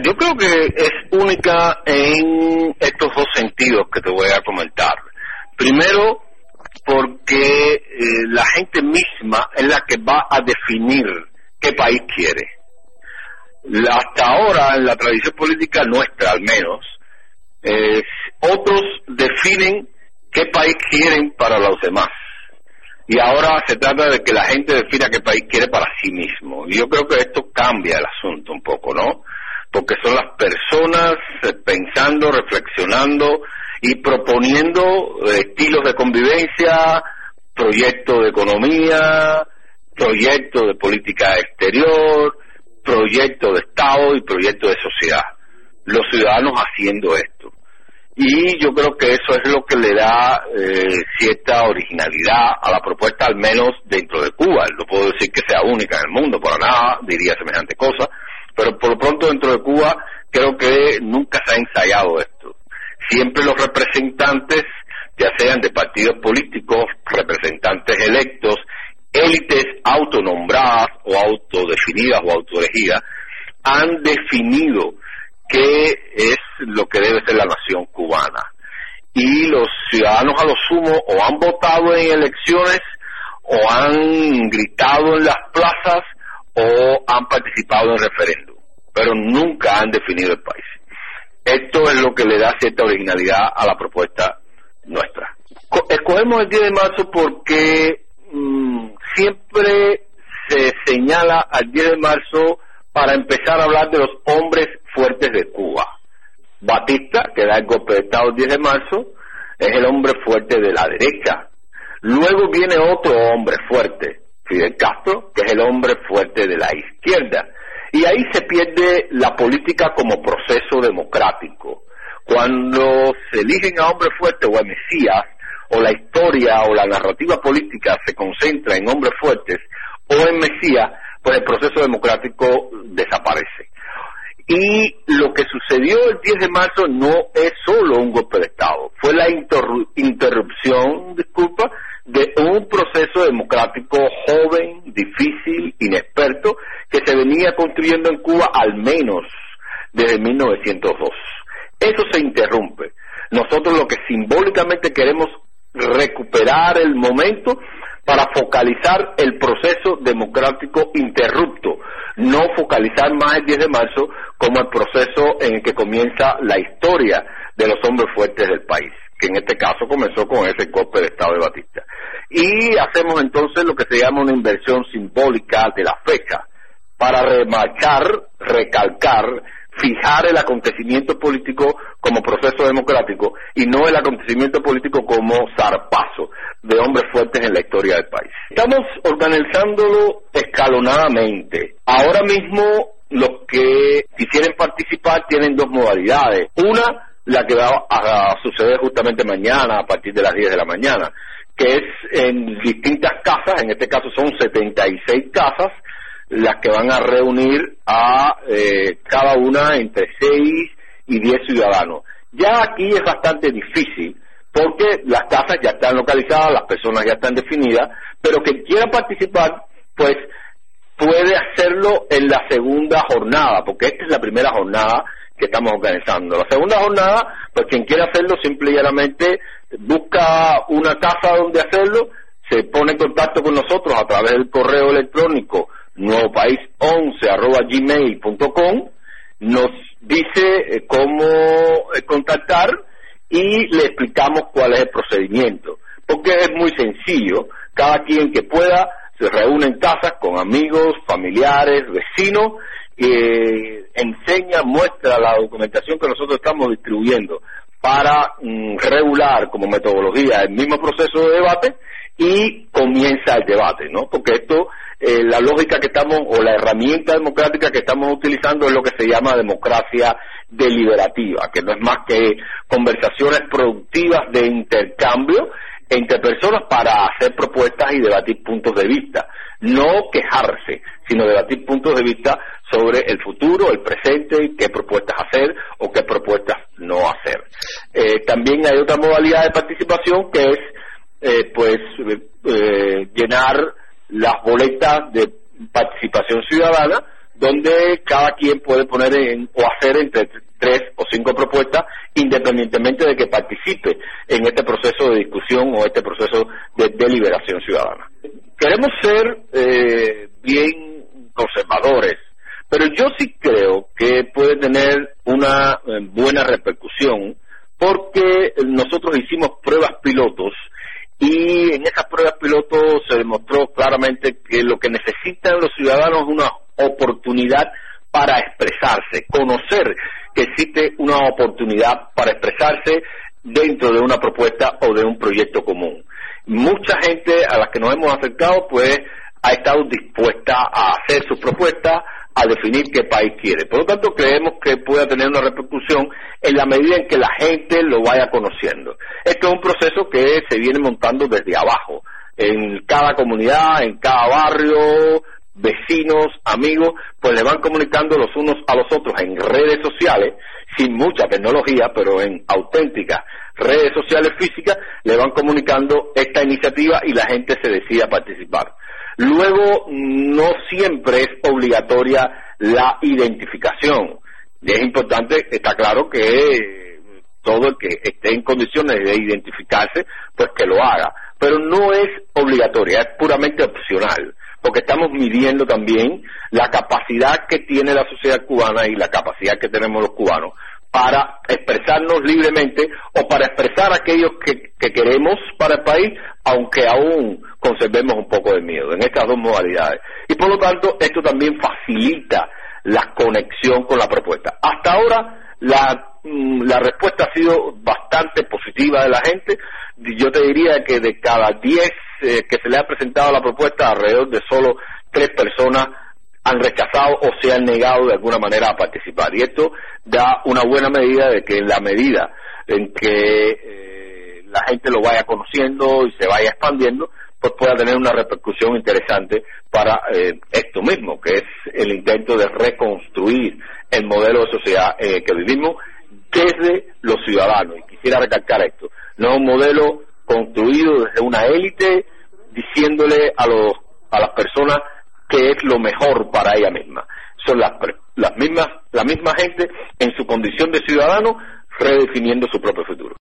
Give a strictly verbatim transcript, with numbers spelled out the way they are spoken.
yo creo que es única en estos dos sentidos que te voy a comentar. Primero, porque eh, la gente misma es la que va a definir qué país quiere. Hasta ahora, en la tradición política nuestra al menos, eh, otros definen qué país quieren para los demás. Y ahora se trata de que la gente defina qué país quiere para sí mismo. Y yo creo que esto cambia el asunto un poco, ¿no? Porque son las personas eh, pensando, reflexionando y proponiendo eh, estilos de convivencia, proyectos de economía, proyectos de política exterior, proyectos de Estado y proyectos de sociedad. Los ciudadanos haciendo esto. Y yo creo que eso es lo que le da eh, cierta originalidad a la propuesta, al menos dentro de Cuba. No puedo decir que sea única en el mundo, para nada diría semejante cosa, pero por lo pronto dentro de Cuba creo que nunca se ha ensayado esto. Siempre los representantes, ya sean de partidos políticos, representantes electos, élites autonombradas o autodefinidas o autoelegidas, han definido qué es lo que debe ser la nación cubana. Y los ciudadanos a lo sumo o han votado en elecciones o han gritado en las plazas o han participado en referéndum, pero nunca han definido el país. Esto es lo que le da cierta originalidad a la propuesta nuestra. Escogemos el diez de marzo porque mmm, siempre se señala al diez de marzo para empezar a hablar de los hombres fuertes de Cuba. Batista, que da el golpe de Estado el diez de marzo, es el hombre fuerte de la derecha. Luego viene otro hombre fuerte, Fidel Castro, que es el hombre fuerte de la izquierda. Y ahí se pierde la política como proceso democrático. Cuando se eligen a hombres fuertes o a mesías, o la historia o la narrativa política se concentra en hombres fuertes o en mesías, pues el proceso democrático desaparece. Y lo que sucedió el diez de marzo no es solo un golpe de Estado, fue la interru- interrupción, disculpa, de un proceso democrático joven, difícil, inexperto, que se venía construyendo en Cuba al menos desde mil novecientos dos. Eso se interrumpe. Nosotros lo que simbólicamente queremos recuperar el momento para focalizar el proceso democrático interrupto, no focalizar más el diez de marzo como el proceso en el que comienza la historia de los hombres fuertes del país, que en este caso comenzó con ese golpe de Estado de Batista. Y hacemos entonces lo que se llama una inversión simbólica de la fecha, para remarcar, recalcar, fijar el acontecimiento político como proceso democrático y no el acontecimiento político como zarpazo de hombres fuertes en la historia del país. Estamos organizándolo escalonadamente. Ahora mismo los que quisieran participar tienen dos modalidades. Una, la que va a suceder justamente mañana a partir de las diez de la mañana, que es en distintas casas, en este caso son setenta y seis casas, las que van a reunir a eh, cada una entre seis y diez ciudadanos. Ya aquí es bastante difícil, porque las casas ya están localizadas, las personas ya están definidas, pero quien quiera participar, pues puede hacerlo en la segunda jornada, porque esta es la primera jornada que estamos organizando. La segunda jornada, pues quien quiera hacerlo, simple y llanamente busca una casa donde hacerlo, se pone en contacto con nosotros a través del correo electrónico nuevo país once arroba gmail punto com, nos dice eh, cómo eh, contactar y le explicamos cuál es el procedimiento, porque es muy sencillo. Cada quien que pueda se reúne en casas con amigos, familiares, vecinos, eh, enseña, muestra la documentación que nosotros estamos distribuyendo para mm, regular como metodología el mismo proceso de debate y comienza el debate, ¿no? Porque esto Eh, la lógica que estamos, o la herramienta democrática que estamos utilizando es lo que se llama democracia deliberativa, que no es más que conversaciones productivas de intercambio entre personas para hacer propuestas y debatir puntos de vista, no quejarse, sino debatir puntos de vista sobre el futuro, el presente, qué propuestas hacer o qué propuestas no hacer. Eh, también hay otra modalidad de participación que es eh, pues eh, llenar las boletas de participación ciudadana, donde cada quien puede poner en, o hacer entre tres o cinco propuestas, independientemente de que participe en este proceso de discusión o este proceso de deliberación ciudadana. Queremos ser eh, bien conservadores, pero yo sí creo que puede tener una eh, buena repercusión, porque nosotros hicimos pruebas pilotos y en esas pruebas pilotos se demostró claramente que lo que necesitan los ciudadanos es una oportunidad para expresarse, conocer que existe una oportunidad para expresarse dentro de una propuesta o de un proyecto común. Mucha gente a la que nos hemos acercado pues ha estado dispuesta a hacer sus propuestas, a definir qué país quiere. Por lo tanto, creemos que pueda tener una repercusión en la medida en que la gente lo vaya conociendo. Esto es un proceso que se viene montando desde abajo, en cada comunidad, en cada barrio, vecinos, amigos, pues le van comunicando los unos a los otros en redes sociales, sin mucha tecnología, pero en auténticas redes sociales físicas, le van comunicando esta iniciativa y la gente se decide a participar. Luego, no siempre es obligatoria la identificación. Y es importante, está claro que todo el que esté en condiciones de identificarse, pues que lo haga. Pero no es obligatoria, es puramente opcional, porque estamos midiendo también la capacidad que tiene la sociedad cubana y la capacidad que tenemos los cubanos para expresarnos libremente o para expresar aquellos que, que queremos para el país, aunque aún conservemos un poco de miedo en estas dos modalidades. Y por lo tanto, esto también facilita la conexión con la propuesta. Hasta ahora, la, la respuesta ha sido bastante positiva de la gente. Yo te diría que de cada diez eh, que se le ha presentado la propuesta, alrededor de solo tres personas han rechazado o se han negado de alguna manera a participar. Y esto da una buena medida de que en la medida en que eh, la gente lo vaya conociendo y se vaya expandiendo, pues pueda tener una repercusión interesante para eh, esto mismo, que es el intento de reconstruir el modelo de sociedad en el que vivimos desde los ciudadanos. Y quisiera recalcar esto, no es un modelo construido desde una élite diciéndole a los a las personas que es lo mejor para ella misma. Son las, las mismas, la misma gente en su condición de ciudadano redefiniendo su propio futuro.